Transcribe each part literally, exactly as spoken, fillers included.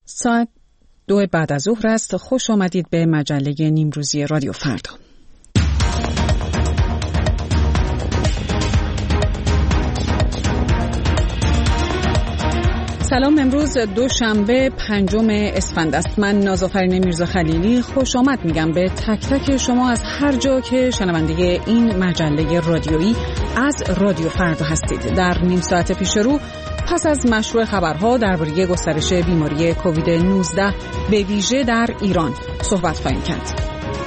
ساعت دو بعد از ظهر است. خوش آمدید به مجله نیمروزی رادیو فردا. سلام، امروز دوشنبه پنجم اسفند است. من نازآفرین میرزا خلیلی خوش آمد میگم به تک تک شما از هر جا که شنونده این مجله رادیویی از رادیو فردا هستید. در نیم ساعت پیش رو پس از مشروع خبرها درباره گسترش بیماری کووید نوزده به ویژه در ایران صحبت خواهیم کرد.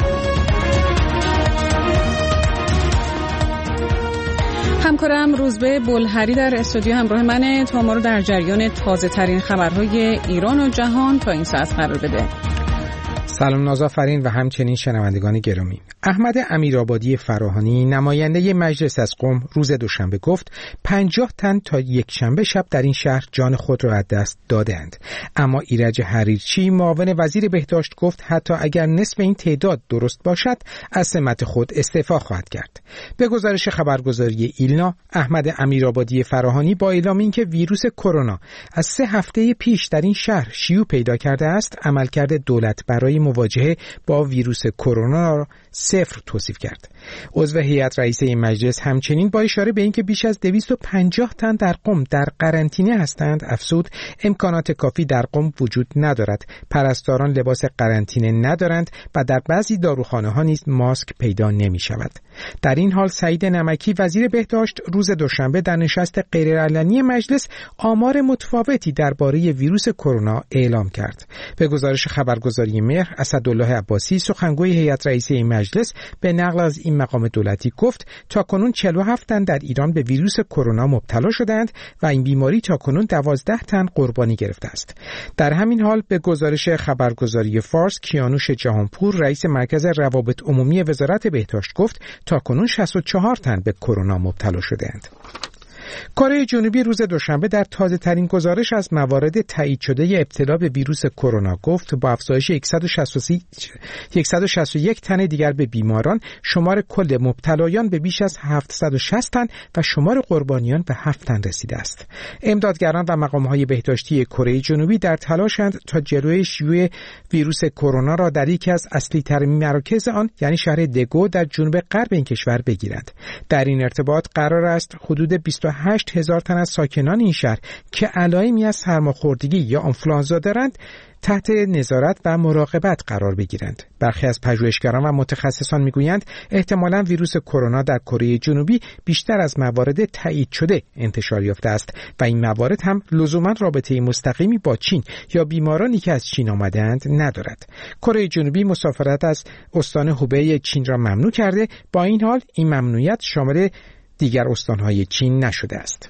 همکارم روزبه بلهری در استودیو همراه منه تا ما رو در جریان تازه ترین خبرهای ایران و جهان تا این ساعت قرار بده. سلام نازآفرین و همچنین شنوندگان گرامی. احمد امیرآبادی فراهانی نماینده مجلس از قم روز دوشنبه گفت پنجاه تن تا یک شنبه شب در این شهر جان خود را از دست دادند. اما ایرج حریرچی معاون وزیر بهداشت گفت حتی اگر نصف این تعداد درست باشد از سمت خود استعفا خواهد کرد. به گزارش خبرگزاری ایلنا، احمد امیرآبادی فراهانی با اعلام اینکه ویروس کرونا از سه هفته پیش در این شهر شیوع پیدا کرده است، عملکرد دولت برای مواجهه با ویروس کرونا را صفر توصیف کرد. عضو هیئت رئیسه مجلس همچنین با اشاره به اینکه بیش از دویست و پنجاه تن در قم در قرنطینه هستند افزود امکانات کافی در قم وجود ندارد. پرستاران لباس قرنطینه ندارند و در بعضی داروخانه ها نیز ماسک پیدا نمی شود. در این حال سعید نمکی وزیر بهداشت روز دوشنبه در نشست غیرعلنی مجلس آمار متفاوتی درباره ویروس کرونا اعلام کرد. به گزارش خبرگزاری مهر، اسدالله عباسی سخنگوی هیئت رئیسه مجلس به نقل از این مقام دولتی گفت تاکنون چهل و هفت تن در ایران به ویروس کرونا مبتلا شدند و این بیماری تاکنون دوازده تن قربانی گرفته است. در همین حال به گزارش خبرگزاری فارس، کیانوش جهانپور رئیس مرکز روابط عمومی وزارت بهداشت گفت تاکنون شصت و چهار تن به کرونا مبتلا شده‌اند. کره جنوبی روز دوشنبه در تازه ترین گزارش از موارد تایید شده ابتلا به ویروس کرونا گفت با افزایش صد و شصت و یک تن دیگر به بیماران، شمار کل مبتلایان به بیش از هفتصد و شصت تن و شمار قربانیان به هفت تن رسیده است. امدادگران و مقام‌های بهداشتی کره جنوبی در تلاشند تا جلوی شیوع ویروس کرونا را در یکی از اصلی‌ترین مراکز آن یعنی شهر دگو در جنوب غرب این کشور بگیرند. در این ارتباط قرار است حدود بیست و هشت هزار تن از ساکنان این شهر که علائمی از سرماخوردگی یا آنفولانزا دارند تحت نظارت و مراقبت قرار بگیرند. برخی از پژوهشگران و متخصصان میگویند احتمالاً ویروس کرونا در کره جنوبی بیشتر از موارد تایید شده انتشار یافته است و این موارد هم لزوما رابطه مستقیمی با چین یا بیمارانی که از چین آمده‌اند ندارد. کره جنوبی مسافرت از استان هوبی چین را ممنوع کرده، با این حال این ممنوعیت شامل دیگر استان‌های چین نشده است.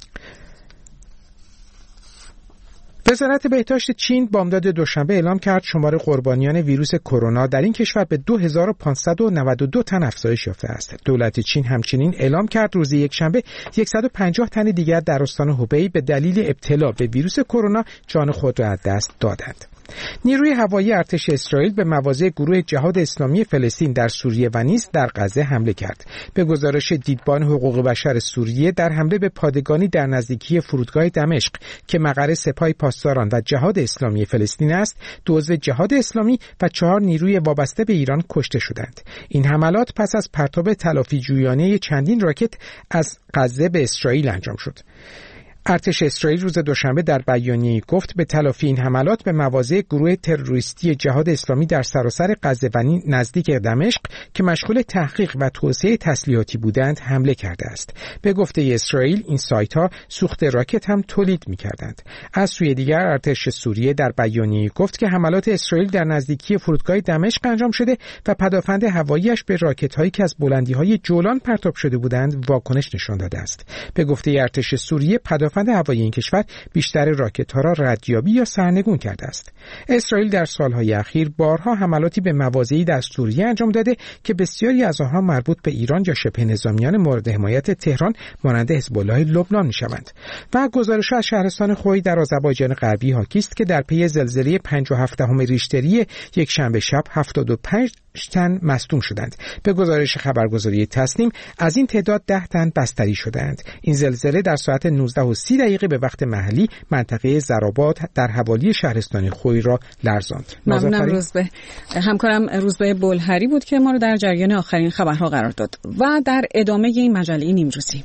وزارت بهداشت چین بامداد دوشنبه اعلام کرد شمار قربانیان ویروس کرونا در این کشور به دو هزار و پانصد و نود و دو تن افزایش یافته است. دولت چین همچنین اعلام کرد روز یکشنبه صد و پنجاه تن دیگر در استان هوبی به دلیل ابتلا به ویروس کرونا جان خود را از دست دادند. نیروی هوایی ارتش اسرائیل به مواضع گروه جهاد اسلامی فلسطین در سوریه و نیز در غزه حمله کرد. به گزارش دیدبان حقوق بشر سوریه، در حمله به پادگانی در نزدیکی فرودگاه دمشق که مقر سپاه پاسداران و جهاد اسلامی فلسطین است، دو عضو جهاد اسلامی و چهار نیروی وابسته به ایران کشته شدند. این حملات پس از پرتاب تلافی جویانه چندین راکت از غزه به اسرائیل انجام شد. ارتش اسرائیل روز دوشنبه در بیانیه‌ای گفت به تلافی این حملات به مواضع گروه تروریستی جهاد اسلامی در سراسر غزه و نزدیک دمشق که مشغول تحقیق و توسعه تسلیحاتی بودند حمله کرده است. به گفته اسرائیل این سایت‌ها سوخت راکت هم تولید می‌کردند. از سوی دیگر ارتش سوریه در بیانیه‌ای گفت که حملات اسرائیل در نزدیکی فرودگاه دمشق انجام شده و پدافند هوایی‌اش به راکت‌هایی که از بلندی‌های جولان پرتاب شده بودند واکنش نشان داده است. به گفته ارتش سوریه پدافند هوایی این کشور بیشتر راکت‌ها را ردیابی یا سرنگون کرده است. اسرائیل در سالهای اخیر بارها حملاتی به مواضعی در سوریه انجام داده که بسیاری از آنها مربوط به ایران یا شبه نظامیان مورد حمایت تهران مانند حزب الله لبنان می‌شوند. و گزارش از شهرستان خوی در آذربایجان غربی حاکی است که در پی زلزله پنج و هفت دهم ریشتری یک شنبه شب هفتاد و پنج تن مصدوم شدند. به گزارش خبرگزاری تسنیم از این تعداد ده تن بستری شدند. این زلزله در ساعت نوزده و سی دقیقه به وقت محلی منطقه زراباد در حوالی شهرستان خوی را لرزاند. ممنونم روزبه. همکارم روزبه بلهری بود که ما رو در جریان آخرین خبرها قرار داد. و در ادامه این مجله نیمروزی،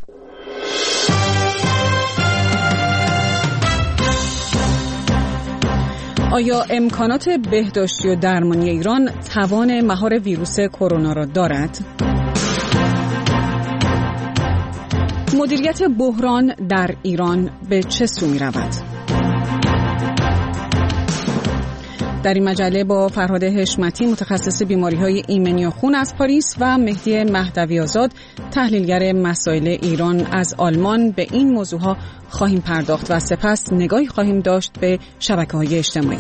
آیا امکانات بهداشتی و درمانی ایران توان مهار ویروس کرونا را دارد؟ مدیریت بحران در ایران به چه سو می رود؟ در این مجله با فرهاد حشمتی متخصص بیماری‌های ایمنی و خون از پاریس و مهدی مهدوی آزاد تحلیلگر مسائل ایران از آلمان به این موضوعها خواهیم پرداخت و سپس نگاهی خواهیم داشت به شبکه‌های اجتماعی.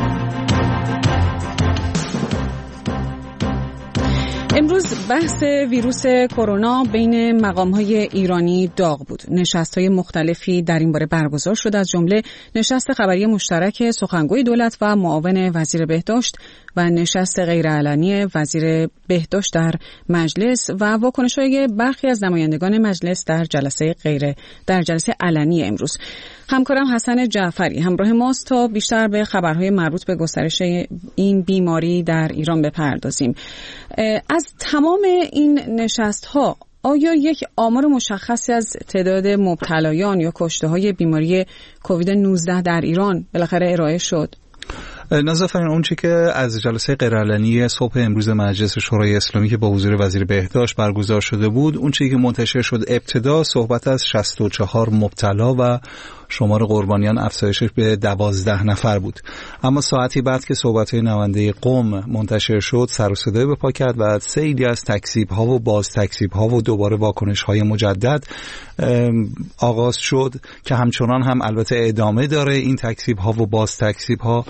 امروز بحث ویروس کرونا بین مقام‌های ایرانی داغ بود. نشست‌های مختلفی در این باره برگزار شد، از جمله نشست خبری مشترک سخنگوی دولت و معاون وزیر بهداشت و نشست غیرعلنی وزیر بهداشت در مجلس و واکنش‌های برخی از نمایندگان مجلس در جلسه غیر در جلسه علنی امروز. همکارم حسن جعفری همراه ماست تا بیشتر به خبرهای مربوط به گسترش این بیماری در ایران بپردازیم. از تمام این نشست‌ها آیا یک آمار مشخصی از تعداد مبتلایان یا کشته‌های بیماری کووید نوزده در ایران بالاخره ارائه شد؟ نظافرین اون چی که از جلسه غیرعلنی صبح امروز مجلس شورای اسلامی که با حضور وزیر بهداشت برگزار شده بود، اون چیزی که منتشر شد ابتدا صحبت از شصت و چهار مبتلا و شمار قربانیان افزایش به دوازده نفر بود. اما ساعتی بعد که صحبت‌های نماینده قم منتشر شد، سر و صدای به پا کرد و سیلی از تکذیب‌ها و باز تکذیب‌ها و دوباره واکنش‌های مجدد آغاز شد که همچنان هم البته ادامه داره این تکذیب‌ها و باز تکذیب‌ها.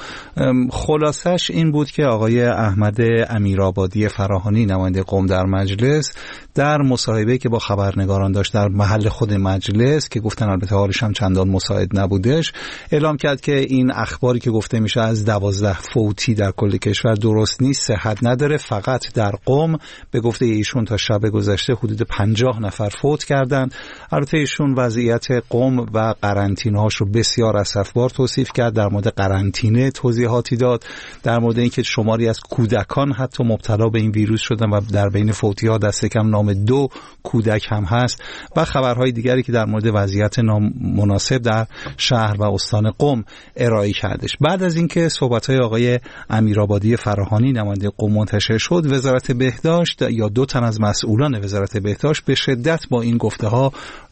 خلاصش این بود که آقای احمد امیرآبادی فراهانی نماینده قم در مجلس در مصاحبه‌ای که با خبرنگاران داشت در محل خود مجلس که گفتن البته حالش هم چندان مساعد نبودش، اعلام کرد که این اخباری که گفته میشه از دوازده فوتی در کل کشور درست نیست، صحت نداره. فقط در قم به گفته ایشون تا شب گذشته حدود پنجاه نفر فوت کردند. البته ایشون وضعیت قم و قرنطینه‌هاش رو بسیار اسفبار توصیف کرد. در مورد قرنطینه توضیحاتی داد، در مورد اینکه شماری از کودکان حتی مبتلا به این ویروس شدن و در بین فوتی‌ها دست کم نام دو کودک هم هست و خبرهای دیگری که در مورد وضعیت نامناسب در شهر و استان قم ارائه کردش. بعد از اینکه صحبت‌های آقای امیرآبادی فراهانی نماینده قم منتشر شد، وزارت بهداشت یا دو تن از مسئولان وزارت بهداشت به شدت با این گفته‌ها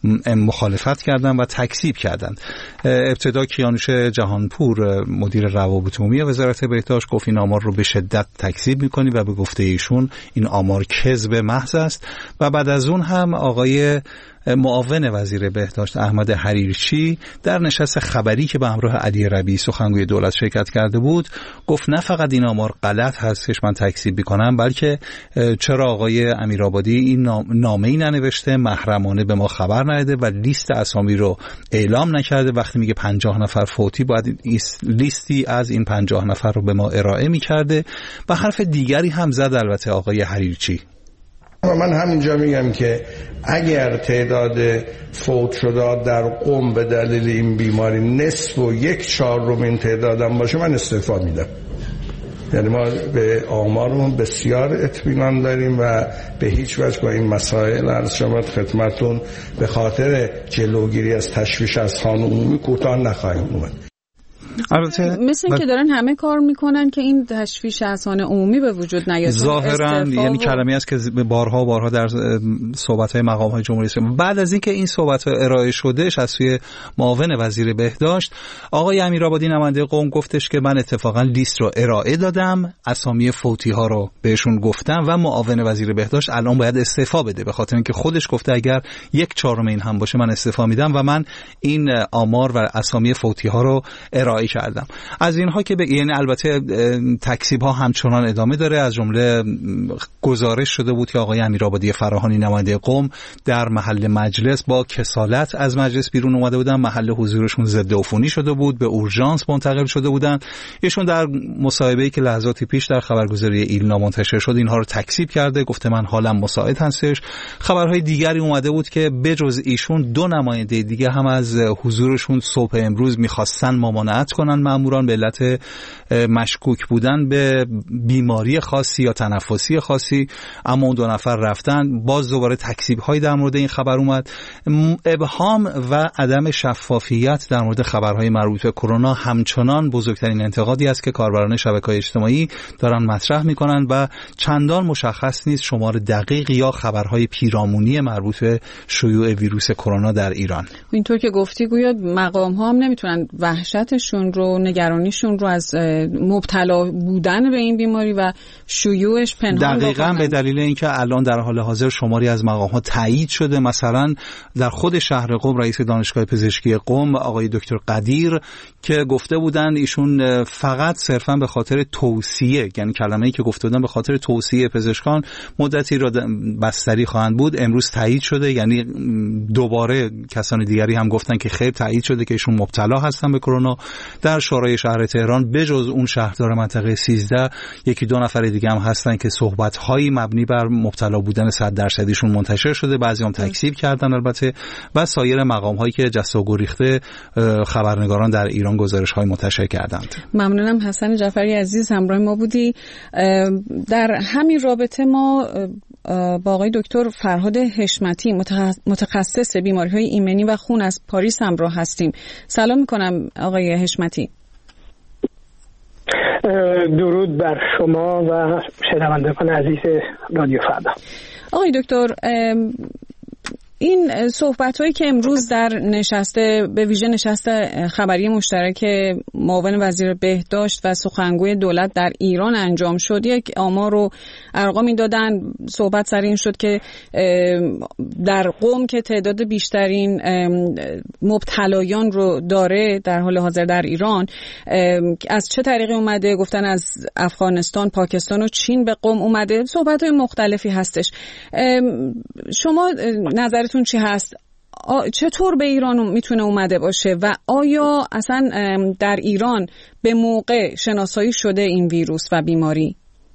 مخالفت کردند و تکذیب کردند. ابتدا کیانوش جهانپور مدیر روابط عمومی وزارت بهداشت گفت این آمار رو به شدت تکذیب می‌کنی و به گفته ایشون این آمار کذب محض است. و بعد از اون هم آقای معاون وزیر بهداشت احمد حریرچی در نشست خبری که به همراه علی ربیعی سخنگوی دولت شرکت کرده بود گفت نه فقط این آمار غلط هستش من تکذیب می‌کنم، بلکه چرا آقای امیرآبادی این نامه‌ای ننوشته، محرمانه به ما خبر نداده و لیست اسامی رو اعلام نکرده. وقتی میگه پنجاه نفر فوتی باید لیستی از این پنجاه نفر رو به ما ارائه می‌کرده. و حرف دیگری هم زد البته آقای حریرچی. من همینجا میگم که اگر تعداد فوت شده در قم به دلیل این بیماری نصف و یک چهارم این تعدادم باشه من استعفا میدم. یعنی ما به آمارمون بسیار اطمینان داریم و به هیچ وجه با این مسائل عرض شود خدمتون به خاطر جلوگیری از تشویش از خان عمومی کوتاه نخواهیم اومد. مثل این که دارن همه کار میکنن که این تشویش اذهان عمومی به وجود نیاد. ظاهرا یعنی کلمه‌ای است که بارها بارها در صحبت‌های مقام‌های جمهوری اسلامی بعد از اینکه این صحبت‌ها ارائه شدهش از سوی معاون وزیر بهداشت، آقای امیرآبادی نماینده قم گفتش که من اتفاقا لیست رو ارائه دادم، اسامی فوتی‌ها رو بهشون گفتم و معاون وزیر بهداشت الان باید استعفا بده، به خاطر اینکه خودش گفته اگر یک چهارم این هم باشه من استعفا میدم و من این آمار و اسامی فوتی‌ها رو ارائه کردم. از اینها که به یعنی البته تکذیب ها همچنان ادامه داره. از جمله گزارش شده بود که آقای امیرآبادی فراهانی نماینده قم در محل مجلس با کسالت از مجلس بیرون اومده بودن، محل حضورشون ضد عفونی شده بود، به اورژانس منتقل شده بودن. ایشون در مصاحبه‌ای که لحظاتی پیش در خبرگزاری ایلنا منتشر شد اینها رو تکذیب کرده، گفته من حالم مساعد هستش. خبرهای دیگری اومده بود که بجز ایشون دو نماینده دیگه هم از حضورشون صبح امروز می‌خواستن ممانعت کنن ماموران به علت مشکوک بودن به بیماری خاصی یا تنفسی خاصی، اما اون دو نفر رفتن. باز دوباره تکذیب‌هایی در مورد این خبر اومد. ابهام و عدم شفافیت در مورد خبرهای مربوط به کرونا همچنان بزرگترین انتقادی است که کاربران شبکه‌های اجتماعی دارن مطرح می‌کنن و چندان مشخص نیست شمار دقیق یا خبرهای پیرامونی مربوط به شیوع ویروس کرونا در ایران. اینطور که گفتی گویا مقام‌ها هم نمیتونن وحشتشون رو، نگرانیشون رو از مبتلا بودن به این بیماری و شیوعش پنهان بکنن. دقیقاً به دلیل اینکه الان در حال حاضر شماری از مقام‌ها تایید شده. مثلا در خود شهر قم رئیس دانشگاه پزشکی قم آقای دکتر قدیر که گفته بودن ایشون فقط صرفاً به خاطر توصیه، یعنی کلمه‌ای که گفته بودن به خاطر توصیه پزشکان مدتی را بستری خواهند بود، امروز تایید شده. یعنی دوباره کسان دیگری هم گفتن که خیر تایید شده که ایشون مبتلا هستن به کرونا. در شورای شهر تهران بجز اون شهردار منطقه سیزده یکی دو نفر دیگه هم هستن که صحبت‌هایی مبنی بر مبتلا بودن صد درصدیشون منتشر شده، بعضی هم تکذیب کردن البته، و سایر مقام‌هایی که جست و گریخته خبرنگاران در ایران گزارش‌های منتشر کردند. ممنونم. حسن جعفری عزیز همراه ما بودی. در همین رابطه ما با آقای دکتر فرهاد حشمتی متخصص بیماری‌های ایمنی و خون از پاریس همراه هستیم. سلام می‌کنم آقای حشمتی. درود بر شما و شنوندگان عزیز رادیو فردا. آقای دکتر، این صحبت‌هایی که امروز در نشسته به ویژه نشست خبری مشترک معاون وزیر بهداشت و سخنگوی دولت در ایران انجام شد، یک آمار رو ارقامی دادن. صحبت سر این شد که در قم که تعداد بیشترین مبتلایان رو داره در حال حاضر در ایران، از چه طریقی اومده؟ گفتن از افغانستان، پاکستان و چین به قم اومده. صحبت‌های مختلفی هستش. شما نظر تون چی هست؟ چطور به ایران میتونه اومده باشه و آیا اصلا در ایران به موقع شناسایی شده این ویروس و بیماری؟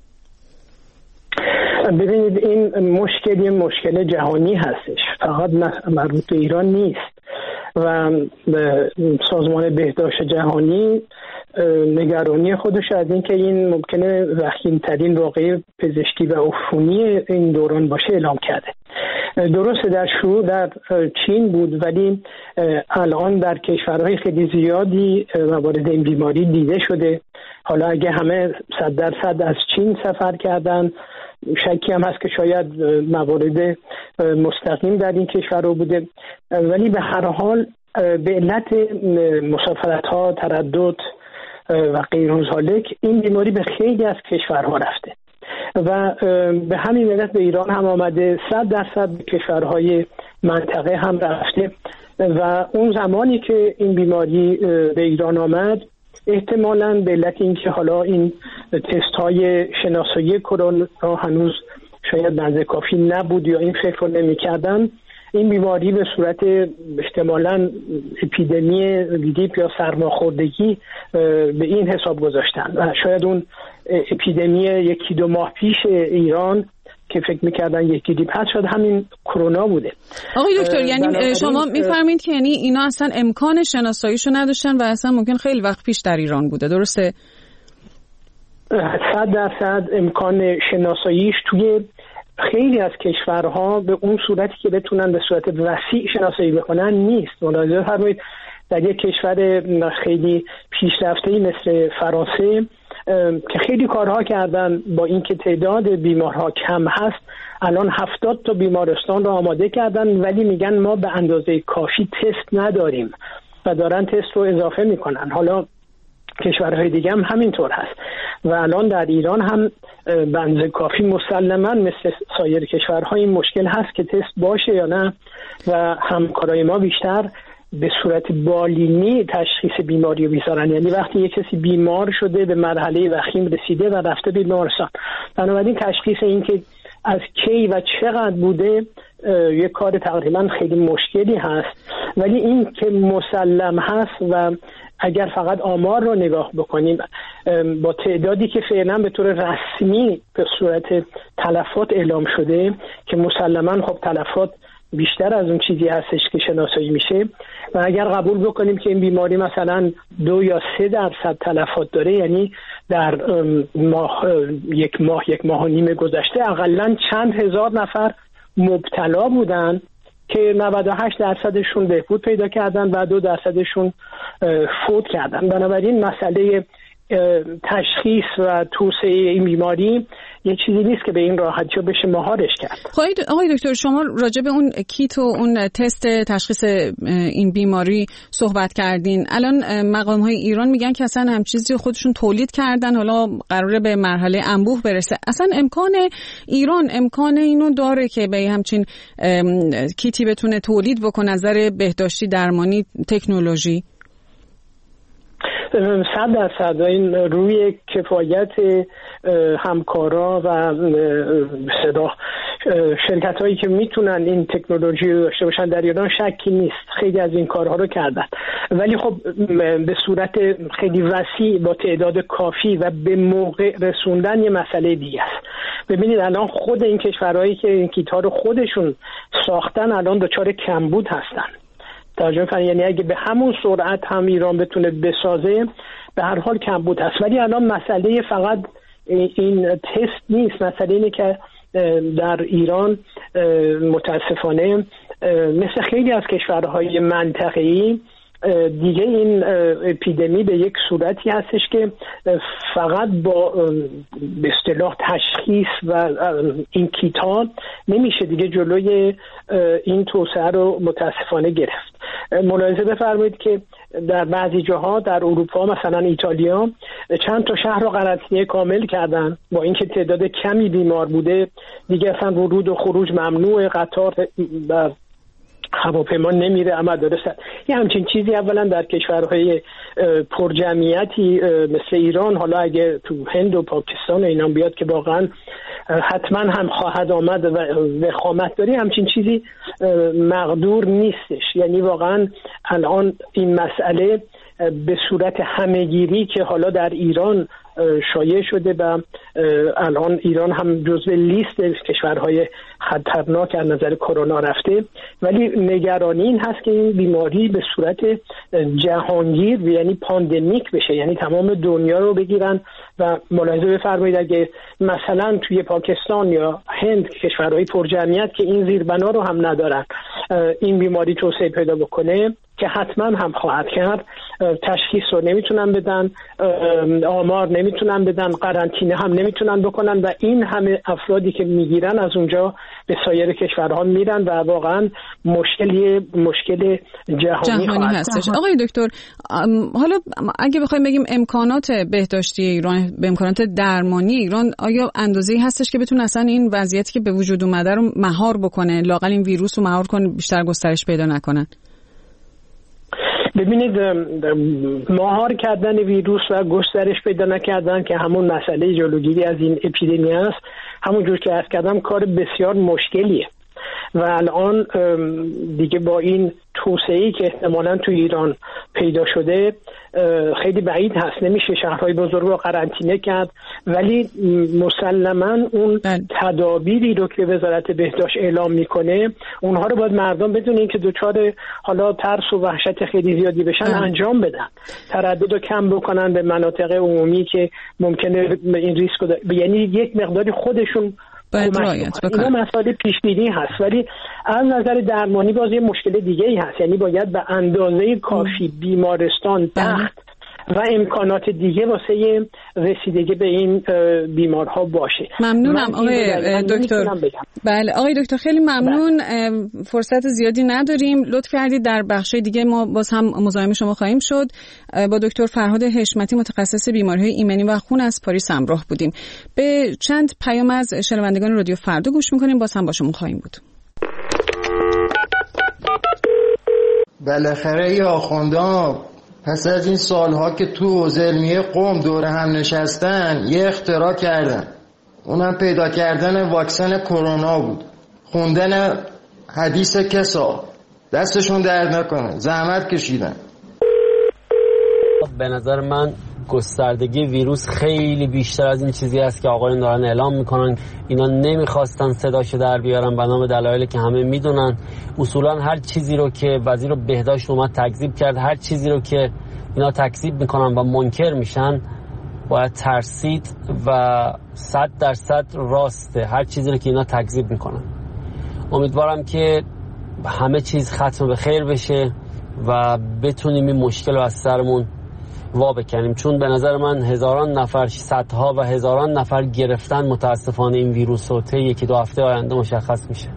ببینید این مشکل یه مشکل جهانی هستش، فقط مربوط به ایران نیست و سازمان بهداشت جهانی نگرانی خودش از این که این ممکنه وخیم‌ترین واقعه پزشکی و عفونی این دوران باشه اعلام کرده. درسته در شروع در چین بود، ولی الان در کشورهای خیلی زیادی موارد این بیماری دیده شده. حالا اگه همه صد درصد از چین سفر کردن، شکی هم هست که شاید موارد مستقیم در این کشورها بوده، ولی به هر حال به علت مسافرت‌ها، تردد و غیر ذالک این بیماری به خیلی از کشورها رفته و به همین علت به ایران هم آمده، صد درصد به کشورهای منطقه هم رفته و اون زمانی که این بیماری به ایران آمد احتمالاً به علت اینکه حالا این تست های شناسایی کرونا هنوز شاید بنز کافی نبود یا این فکر رو نمی کردن، این بیماری به صورت احتمالاً اپیدمی گریپ یا سرماخوردگی به این حساب گذاشتن و شاید اون اپیدمی یکی دو ماه پیش ایران که فکر میکردن یکی گریپ هست شد همین کرونا بوده. آقای دکتر یعنی شما میفرمایید که یعنی اینا اصلا امکان شناساییشو نداشتن و اصلا ممکن خیلی وقت پیش در ایران بوده، درسته؟ صد درصد امکان شناساییش توی خیلی از کشورها به اون صورتی که بتونن به صورت وسیع شناسایی بکنن نیست. ملاحظه فرمایید در یک کشور خیلی پیشرفته‌ای مثل فرانسه که خیلی کارها کردن با اینکه تعداد بیمارها کم هست، الان هفتاد تا بیمارستان رو آماده کردن ولی میگن ما به اندازه کافی تست نداریم و دارن تست رو اضافه میکنن. حالا کشورهای دیگه هم همینطور هست و الان در ایران هم به اندازه کافی مسلماً مثل سایر کشورها این مشکل هست که تست باشه یا نه و همکارای ما بیشتر به صورت بالینی تشخیص بیماری رو بیزارن. یعنی وقتی یک کسی بیمار شده به مرحله وخیم رسیده و رفته بیمارستان، بنابراین تشخیص این که از کی و چقدر بوده یک کار تقریبا خیلی مشکلی هست، ولی این که مسلم هست و اگر فقط آمار رو نگاه بکنیم با تعدادی که فعلا به طور رسمی به صورت تلفات اعلام شده که مسلما خب تلفات بیشتر از اون چیزی هستش که شناسایی میشه و اگر قبول بکنیم که این بیماری مثلا دو یا سه درصد تلفات داره، یعنی در ماه یک ماه یک ماه و نیم گذشته حداقل چند هزار نفر مبتلا بودن که نود و هشت درصدشون بهبود پیدا کردن و دو درصدشون فوت کردن. بنابراین مسئله تشخیص و توسعه این بیماری یه چیزی نیست که به این راحتی بشه مهارش کرد. خب آقای دکتر، شما راجع به اون کیت و اون تست تشخیص این بیماری صحبت کردین. الان مقام‌های ایران میگن که اصلا هم چیزی خودشون تولید کردن، حالا قراره به مرحله انبوه برسه. اصلا امکان ایران امکان اینو داره که به همچین کیتی بتونه تولید بکنه از نظر بهداشتی درمانی تکنولوژی؟ صد درصد این روی کفایت همکارا و صدا شرکت هایی که میتونن این تکنولوژی رو داشته باشن در ایران شکی نیست، خیلی از این کارها رو کردن، ولی خب به صورت خیلی وسیع با تعداد کافی و به موقع رسوندن یه مسئله دیگه است. ببینید الان خود این کشورهایی که این کیت ها رو خودشون ساختن الان دچار کمبود هستن. ترجمه کنید، یعنی اگه به همون سرعت هم ایران بتونه بسازه به هر حال کمبود هست. ولی الان مسئله فقط این تست نیست، مسئله اینه که در ایران متاسفانه مثل خیلی از کشورهای منطقه‌ای دیگه این اپیدمی به یک صورتی هستش که فقط با به اصطلاح تشخیص و این کیتان نمیشه دیگه جلوی این توسعه رو متاسفانه گرفت. ملاحظه بفرمایید که در بعضی جاها در اروپا مثلا ایتالیا چند تا شهر رو قرنطینه کامل کردن، با اینکه تعداد کمی بیمار بوده دیگه اصلا ورود و خروج ممنوعه، قطار و هواپیما نمیره. اما درسته یه همچین چیزی اولا در کشورهای پرجمعیتی مثل ایران، حالا اگه تو هند و پاکستان و اینا بیاد که واقعا حتما هم خواهد آمد و وخامت داری، همچین چیزی مقدور نیستش. یعنی واقعا الان این مسئله به صورت همه‌گیری که حالا در ایران شایع شده و الان ایران هم جزو لیست کشورهای خطرناک از نظر کرونا رفته، ولی نگرانی این هست که این بیماری به صورت جهانگیر یعنی پاندمیک بشه، یعنی تمام دنیا رو بگیرن. و ملاحظه بفرمایید اگه مثلا توی پاکستان یا هند کشورهای پرجمعیت که این زیربنا رو هم ندارن این بیماری توسعه پیدا بکنه که حتما هم خواهد کرد، تشخیص رو نمیتونن بدن، آمار نمیتونن بدن، قرنطینه هم نمیتونن بکنن و این همه افرادی که میگیرن از اونجا به سایر کشورها میرن و واقعا مشکلی مشکل جهانی, جهانی هستش. آقای دکتر، حالا اگه بخوایم بگیم امکانات بهداشتی ایران به امکانات درمانی ایران آیا اندازه‌ای هستش که بتونه اصلا این وضعیتی که به وجود اومده رو مهار بکنه، لااقل این ویروس رو مهار کنه، بیشتر گسترش پیدا نکنه؟ ببینید، مهار کردن ویروس و گسترش پیدا نکردن که همون مسئله جلوگیری از این اپیدمی است، همونجور که عرض کردم کار بسیار مشکلیه و الان دیگه با این توسعه‌ای که احتمالاً تو ایران پیدا شده خیلی بعید هست، نمیشه شهرهای بزرگ رو قرنطینه کرد، ولی مسلماً اون تدابیری رو که وزارت بهداشت اعلام میکنه اونها رو باید مردم بدون اینکه دچار حالا ترس و وحشت خیلی زیادی بشن ام. انجام بدن، تردد رو کم بکنن به مناطق عمومی که ممکنه این ریسک رو، یعنی یک مقداری خودشون باید رعایت بکنن. اینا مسائل پیش‌بینی هست، ولی از نظر درمانی باز یه مشکل دیگه ای هست، یعنی باید به اندازه کافی بیمارستان، تخت و امکانات دیگه واسه رسیدگی به این بیمارها باشه. ممنونم آقای دکتر. بله آقای دکتر خیلی ممنون. بله. فرصت زیادی نداریم، لطف کردید در بخش دیگه ما باز هم مزاحم شما خواهیم شد. با دکتر فرهاد حشمتی متخصص بیماری‌های ایمنی و خون از پاریس همراه بودیم. به چند پیام از شنوندگان رادیو فردا گوش می‌کنیم، باز هم با شما خواهیم بود. بالاخره یه آخوندها پس از این سالها که تو حوزه علمیه قم دور هم نشستن یه اختراع کردن، اونم پیدا کردن واکسن کرونا بود. خوندن حدیث کسا، دستشون درد نکنه، زحمت کشیدن. به نظر من گستردگی ویروس خیلی بیشتر از این چیزی است که آقایون دارن اعلام میکنن. اینا نمیخواستن صداشو در بیارن به نام دلایلی که همه میدونن. اصولا هر چیزی رو که وزیر بهداشت اومد تکذیب کرد، هر چیزی رو که اینا تکذیب میکنن و منکر میشن باید ترسید و صد درصد راسته هر چیزی رو که اینا تکذیب میکنن. امیدوارم که همه چیز ختم به خیر بشه و بتونیم این مشکل رو از سرمون وا بکنیم، چون به نظر من هزاران نفر، صدها و هزاران نفر گرفتن متاسفانه این ویروس و طی یکی دو هفته آینده مشخص میشه.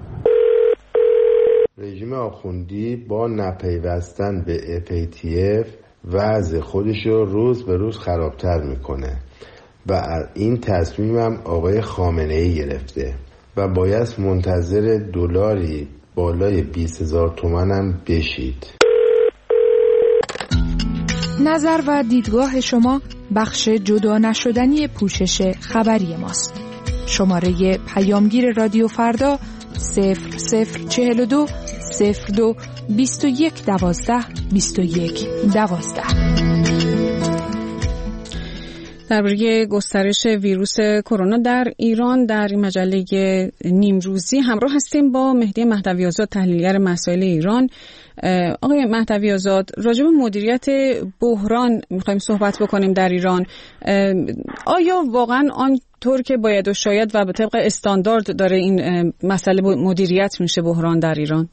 رژیم آخوندی با نپیوستن به اف ای تی اف وضع خودش رو روز به روز خرابتر میکنه و این تصمیمم آقای خامنه ای گرفته و باید منتظر دلاری بالای بیست هزار تومان هم بشید. نظر و دیدگاه شما بخش جدا نشدنی پوشش خبری ماست. شماره پیامگیر رادیو فردا صفر صفر چهل و دو صفر دو بیست و یک دوازده بیست و یک دوازده. درباره گسترش ویروس کرونا در ایران در مجله نیمروزی همراه هستیم با مهدی مهدوی آزاد، تحلیلگر مسائل ایران. آقای مهدوی آزاد، راجع به مدیریت بحران می‌خوایم صحبت بکنیم در ایران. آیا واقعا آنطور که باید و شاید و به طبق استاندارد داره این مسئله مدیریت میشه بحران در ایران؟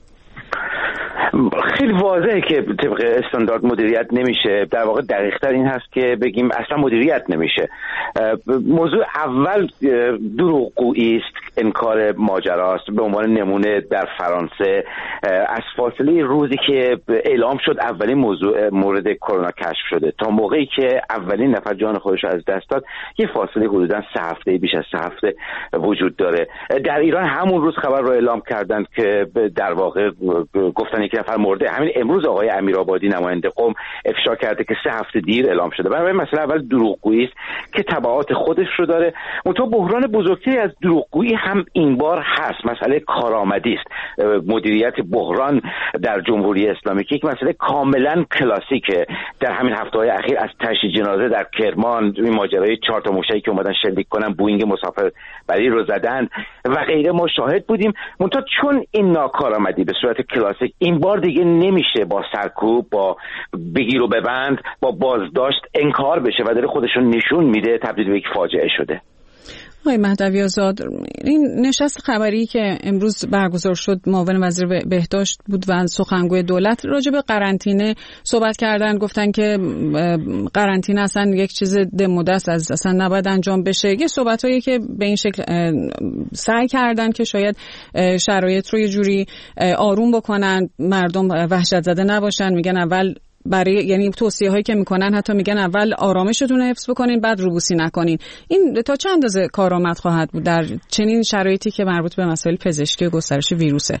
خیلی واضحه که طبق استاندارد مدیریت نمیشه. در واقع دقیق‌تر این هست که بگیم اصلا مدیریت نمیشه. موضوع اول دروغگویی است، انکار ماجراست. به عنوان نمونه در فرانسه از فاصله روزی که اعلام شد اولین موضوع مورد کرونا کشف شده تا موقعی که اولین نفر جان خودش از دست داد یه فاصله حدوداً سه هفته، بیش از سه هفته وجود داره. در ایران همون روز خبر رو اعلام کردند که در واقع گفتن یک نفر مرده. همین امروز آقای امیرآبادی نماینده قم افشا کرده که سه هفته دیر اعلام شده. برای مسئله اول دروغگویی است که تبعات خودش رو داره. منتها بحران بزرگتری از دروغگویی هم این بار هست، مسئله کارآمدی است. مدیریت بحران در جمهوری اسلامی که یک مسئله کاملا کلاسیکه. در همین هفته‌های اخیر از تشییع جنازه در کرمان، این ماجرای چهار تا موشکی که اومدن شلیک کنن بوئینگ مسافربری رو زدن و غیره ما شاهد بودیم. منتها چون این ناکارآمدی به صورت کلاسیک این بار دیگه نمیشه با سرکوب، با بگیر و ببند، با بازداشت انکار بشه و داره خودشون نشون میده، تبدیل به یک فاجعه شده. آقای مهدوی آزاد، این نشست خبری که امروز برگزار شد معاون وزیر بهداشت بود و سخنگوی دولت راجع به قرنطینه صحبت کردن، گفتن که قرنطینه اصلا یک چیز دموده است، اصلا نباید انجام بشه. یه صحبتایی که به این شکل سعی کردن که شاید شرایط رو یه جوری آروم بکنن، مردم وحشت زده نباشن. میگن اول برای یعنی توصیه هایی که میکنن حتی میگن اول آرامشتون رو حفظ بکنین بعد روبوسی نکنین. این تا چه اندازه کارآمد خواهد بود در چنین شرایطی که مربوط به مسائل پزشکی و گسترش ویروسه؟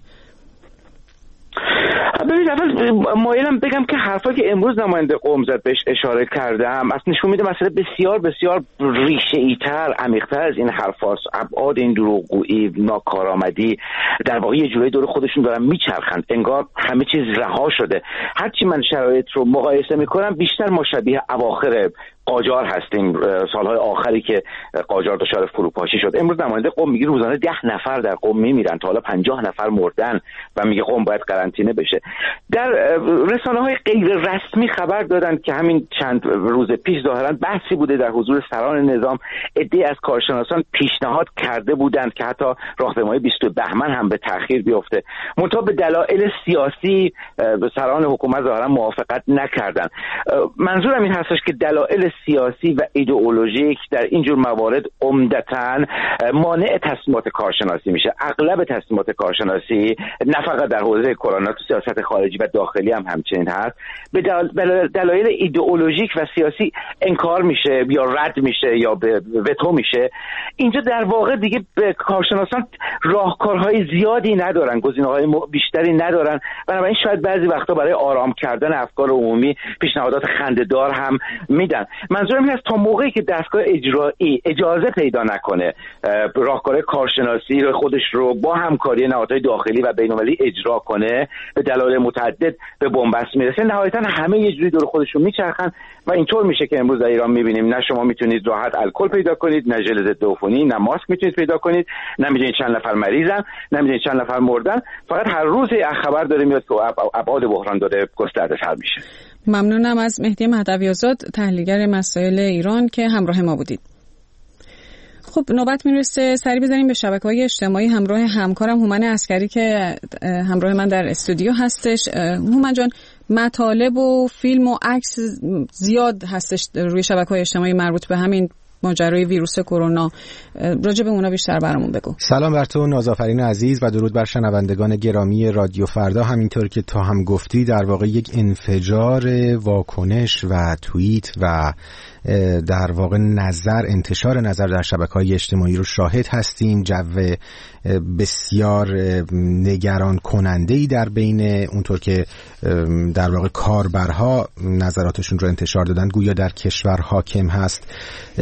ببینید، اول مایلم بگم که حرفایی که امروز نماینده قم زد بهش اشاره کردم اصلا نشون میده مسئله بسیار بسیار ریشه‌ای‌تر، عمیق‌تر از این حرفاست. ابعاد این دروغگویی، ناکارآمدی در واقع یه جوری دور خودشون دارن میچرخند، انگار همه چیز رها شده. هرچی من شرایط رو مقایسه میکنم بیشتر ما شبیه اواخر قاجار هستیم، سالهای آخری که قاجار دچار فروپاشی شد. امروز نماینده قم میگه روزانه ده نفر در قم میمیرن، تا حالا پنجاه نفر مردن و میگه قم باید قرنطینه بشه. در رسانه‌های غیر رسمی خبر دادن که همین چند روز پیش ظاهرا بحثی بوده در حضور سران نظام، عده‌ای از کارشناسان پیشنهاد کرده بودند که حتی راهپیمایی بیست بهمن هم به تأخیر بیفته. منتها به دلایل سیاسی سران حکومت ظاهرا موافقت نکردن. منظورم این هستش که دلایل سیاسی و ایدئولوژیک در اینجور موارد عمدتاً مانع تصمیمات کارشناسی میشه. اغلب تصمیمات کارشناسی نه فقط در حوزه کرونا، تو سیاست خارجی و داخلی هم همچنین هست، به دلایل ایدئولوژیک و سیاسی انکار میشه یا رد میشه یا به وتو میشه. اینجا در واقع دیگه کارشناسان راهکارهای زیادی ندارن، گزینه‌های بیشتری ندارن، بنابراین شاید بعضی وقتا برای آرام کردن افکار عمومی پیشنهادات خنده‌دار هم میدن. منظورم این است تا موقعی که دستگاه اجرایی اجازه پیدا نکنه راهکار کارشناسی رو خودش رو با همکاری نهادهای داخلی و بین‌المللی اجرا کنه، به دلایل متعدد به بنبست میرسه. نهایتا همه یه جوری دور خودشون میچرخن و اینطور میشه که امروز در ایران میبینیم نه شما میتونید راحت الکل پیدا کنید، نه ژل ضد عفونی، نه ماسک میتونید پیدا کنید، نه میدونید چند نفر مریضن، نه میدونید چند نفر مردن. فقط هر روز یه خبر داره میاد که ابعاد بحران داره گسترده تر میشه. ممنونم از مهدی مهدوی آزاد، تحلیلگر مسائل ایران که همراه ما بودید. خب نوبت میرسه سری بزنیم به شبکه‌های اجتماعی. همراه همکارم هومن عسکری که همراه من در استودیو هستش. هومن جان، مطالب و فیلم و عکس زیاد هستش روی شبکه‌های اجتماعی مربوط به همین ماجرای ویروس کرونا. راجع به اونا بیشتر برامون بگو. سلام بر تو نازآفرین عزیز و درود بر شنوندگان گرامی رادیو فردا. همینطور که تو هم گفتی در واقع یک انفجار واکنش و توییت و در واقع نظر انتشار نظر در شبکه‌های اجتماعی رو شاهد هستیم. جو بسیار نگران کننده‌ای در بین اونطور که در واقع کاربرها نظراتشون رو انتشار دادن گویا در کشور حاکم هست.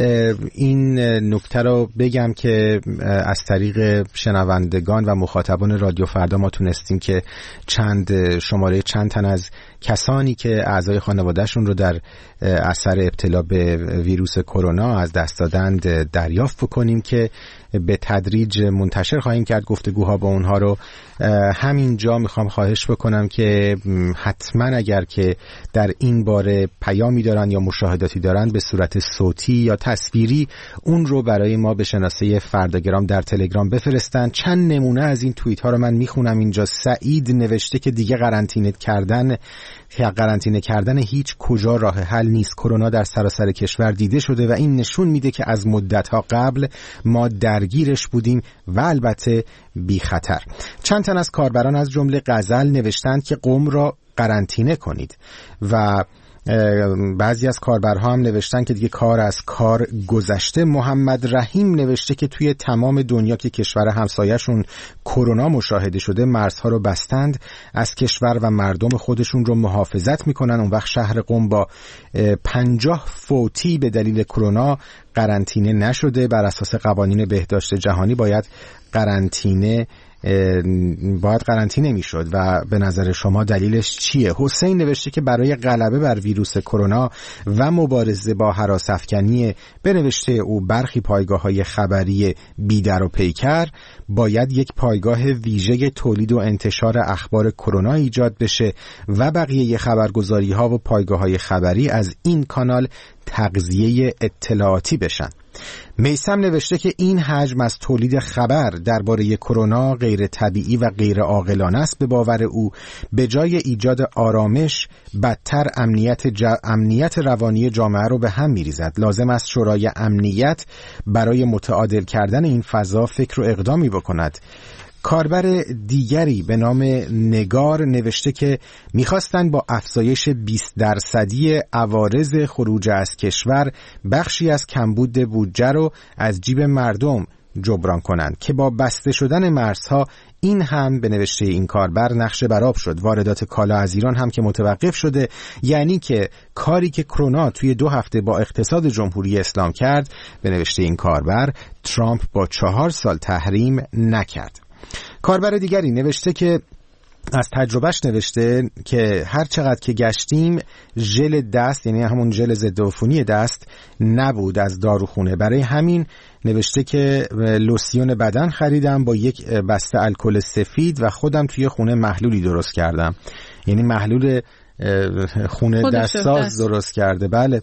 این نکته رو بگم که از طریق شنوندگان و مخاطبان رادیو فردا ما تونستیم که چند شماره چند تن از کسانی که اعضای خانوادهشون رو در اثر ابتلا به ویروس کرونا از دست دادند دریافت بکنیم که به تدریج منتشر خواهیم کرد گفتگوها با اونها رو. همینجا میخوام خواهش بکنم که حتما اگر که در این باره پیامی دارن یا مشاهداتی دارن به صورت صوتی یا تصویری اون رو برای ما به شناسه فرداگرام در تلگرام بفرستن. چند نمونه از این توییت ها رو من میخونم اینجا. سعید نوشته که دیگه قرنطینه کردن قرنطینه کردن هیچ کجا راه حل نیست. کرونا در سراسر کشور دیده شده و این نشون میده که از مدت‌ها قبل ما درگیرش بودیم و البته بی خطر. چند تن از کاربران از جمله غزل نوشتند که قم را قرنطینه کنید و بعضی از کاربرها هم نوشتن که دیگه کار از کار گذشته. محمد رحیم نوشته که توی تمام دنیا که کشور همسایه‌شون کرونا مشاهده شده مرزها رو بستند، از کشور و مردم خودشون رو محافظت میکنن. اون وقت شهر قم با پنجاه فوتی به دلیل کرونا قرنطینه نشده. بر اساس قوانین بهداشت جهانی باید قرنطینه باید قرنطینه میشد و به نظر شما دلیلش چیه؟ حسین نوشته که برای غلبه بر ویروس کرونا و مبارزه با هراس‌افکنی به نوشته او برخی پایگاه‌های خبری بیدر و پیکر باید یک پایگاه ویژه تولید و انتشار اخبار کرونا ایجاد بشه و بقیه خبرگزاری‌ها و پایگاه‌های خبری از این کانال تغذیه اطلاعاتی بشن. میثم نوشته که این حجم از تولید خبر درباره کرونا غیر طبیعی و غیر عاقلانه است. به باور او به جای ایجاد آرامش بدتر امنیت ج... امنیت روانی جامعه رو به هم می‌ریزد. لازم است شورای امنیت برای متعادل کردن این فضا فکر و اقدامی بکند. کاربر دیگری به نام نگار نوشته که میخواستن با افزایش بیست درصدی عوارض خروج از کشور بخشی از کمبود بودجه رو از جیب مردم جبران کنند که با بسته شدن مرزها این هم به نوشته این کاربر نقش برآب شد. واردات کالا از ایران هم که متوقف شده، یعنی که کاری که کرونا توی دو هفته با اقتصاد جمهوری اسلام کرد به نوشته این کاربر ترامپ با چهار سال تحریم نکرد. کاربر دیگری نوشته که از تجربهش نوشته که هر چقدر که گشتیم ژل دست یعنی همون ژل ضد عفونی دست نبود از داروخونه. برای همین نوشته که لوسیون بدن خریدم با یک بسته الکل سفید و خودم توی خونه محلولی درست کردم. یعنی محلول خونه دستساز درست کرده. بله.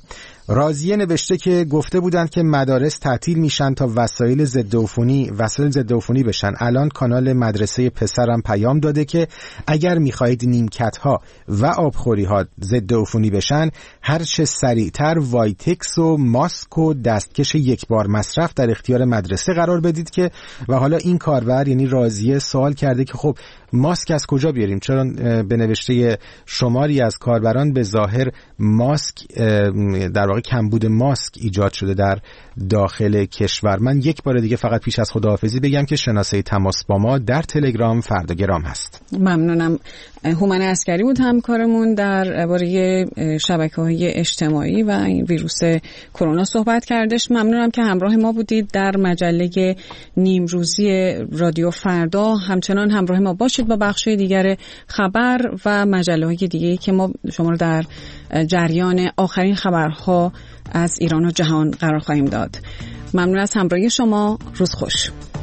راضیه نوشته که گفته بودند که مدارس تعطیل میشن تا وسایل ضد عفونی وسایل ضد عفونی بشن. الان کانال مدرسه پسرم پیام داده که اگر میخواهید نیمکت ها و آبخوری ها ضد عفونی بشن، هر چه سریعتر وایتکس و ماسک و دستکش یک بار مصرف در اختیار مدرسه قرار بدید. که و حالا این کاربر یعنی راضیه سوال کرده که خب ماسک از کجا بیاریم؟ چرا به نوشته شماری از کاربران به ظاهر ماسک در واقع کمبود ماسک ایجاد شده در داخل کشور. من یک بار دیگه فقط پیش از خداحافظی بگم که شناسه تماس با ما در تلگرام فرداگرام هست. ممنونم. هومن عسکری بود همکارمون در باره شبکه‌های اجتماعی و این ویروس کرونا صحبت کردش. ممنونم که همراه ما بودید در مجله نیمروزی رادیو فردا. همچنان همراه ما باشید با بخش‌های دیگر خبر و مجله‌های دیگه‌ای که ما شما رو در جریان آخرین خبرها از ایران و جهان قرار خواهیم داد. ممنون از همراهی شما. روز خوش.